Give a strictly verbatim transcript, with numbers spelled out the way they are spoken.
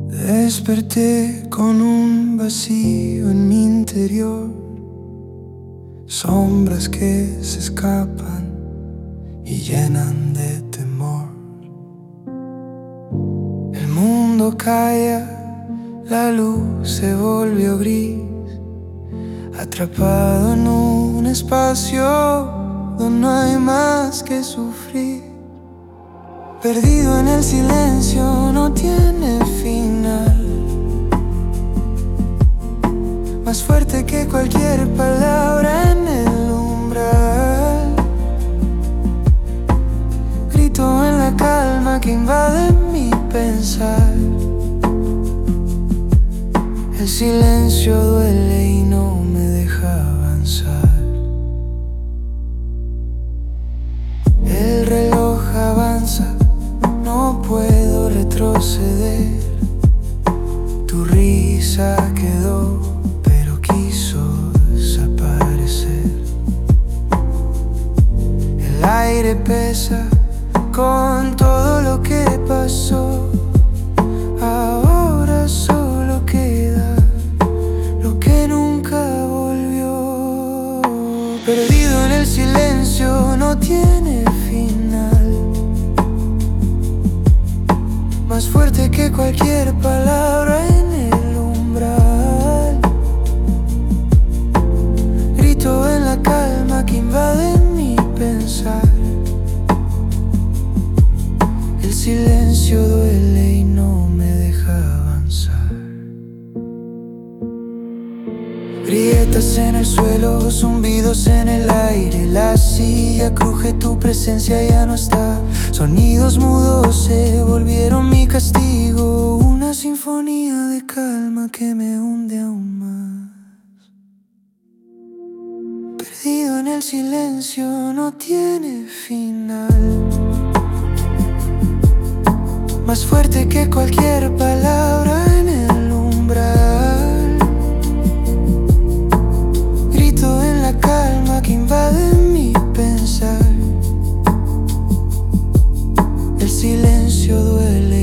Desperté con un vacío en mi interior, sombras que se escapan y llenan de temor. El mundo calla, la luz se volvió gris, atrapado en un espacio donde no hay más que sufrir. Perdido en el silencio, no tiene final, más fuerte que cualquier palabra en el umbral. Grito en la calma que invade mi pensar. El silencio duele y no me deja avanzar. El reloj avanza, no puedo retroceder. Tu risa quedó, pero quiso desaparecer. El aire pesa con todo lo que pasó. Ahora solo queda lo que nunca volvió. Perdido en el silencio, no tiene final, más fuerte que cualquier palabra en el umbral. Grito en la calma que invade mi pensar. El silencio duele y no me deja avanzar. Grietas en el suelo, zumbidos en el aire. La silla cruje, tu presencia ya no está. Sonidos mudos se volvieron mi castigo. Una sinfonía de calma que me hunde aún más. Perdido en el silencio, no tiene final, más fuerte que cualquier palabra en el umbral. Grito en la calma que invade mi pensar. El silencio duele